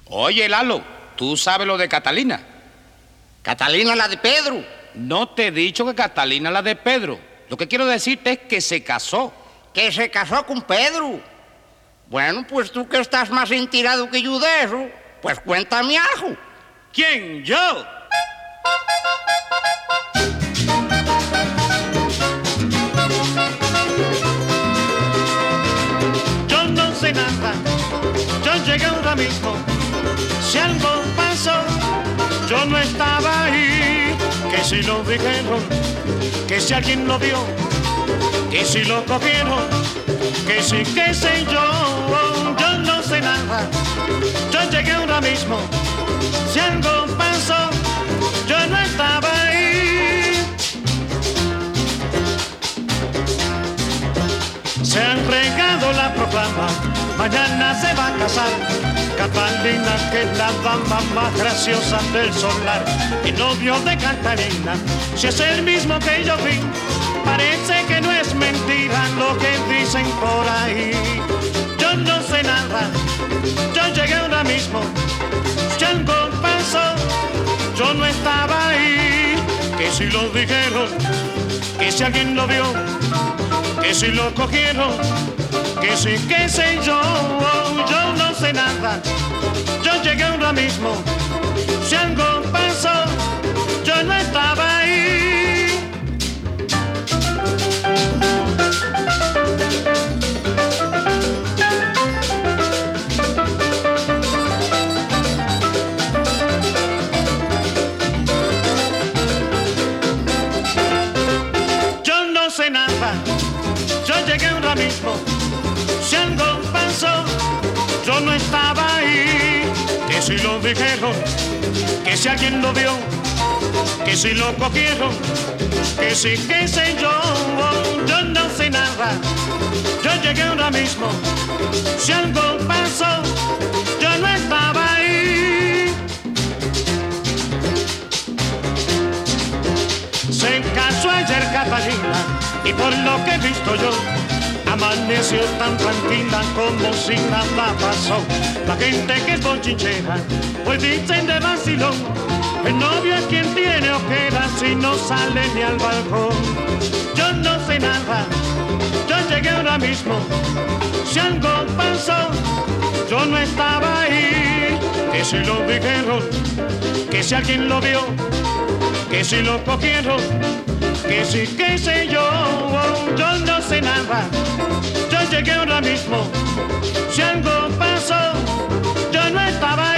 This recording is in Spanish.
Oye, Lalo, ¿tú sabes lo de Catalina? Catalina, la de Pedro. No te he dicho que Catalina es la de Pedro. Lo que quiero decirte es que se casó. Que se casó con Pedro. Bueno, pues tú que estás más enterado que yo de eso, pues cuéntame algo. ¿Quién? ¿Yo? Yo no sé nada, yo llegué ahora mismo. Si algo pasó, yo no estaba ahí. Que si lo dijeron, que si alguien lo vio, que si lo cogieron, que si qué sé yo no sé nada. Yo llegué ahora mismo. Si algo pasó, yo no estaba ahí. Se han regado la proclama, mañana se va a casar Catalina, que es la dama más graciosa del solar. El novio de Catalina, si es el mismo que yo vi, parece que no es mentira lo que dicen por ahí. Yo no sé nada, yo llegué ahora mismo. Si algo pasó, yo no estaba ahí. Que si lo dijeron, que si alguien lo vio, que si lo cogieron, que si qué sé yo no sé nada. Yo llegué ahora mismo. Si algo pasó, yo no estaba ahí. Yo no sé nada, yo llegué ahora mismo. Si algo pasó, yo no estaba ahí. Que si lo dijeron, que si alguien lo vio, que si lo cogieron, que si qué sé yo no sé nada. Yo llegué ahora mismo. Si algo pasó, yo no estaba ahí. Se casó ayer Catalina y por lo que he visto yo, amaneció tan tranquila como si nada pasó. La gente que es bochinchera, pues dicen de vacilón, el novio es quien tiene ojeras y no sale ni al balcón. Yo no sé nada, yo llegué ahora mismo. Si algo pasó, yo no estaba ahí. Que si lo dijeron, que si alguien lo vio, que si lo cogieron, que si qué sé yo no sé nada. Yo llegué ahora mismo. Si algo pasó, yo no estaba ahí.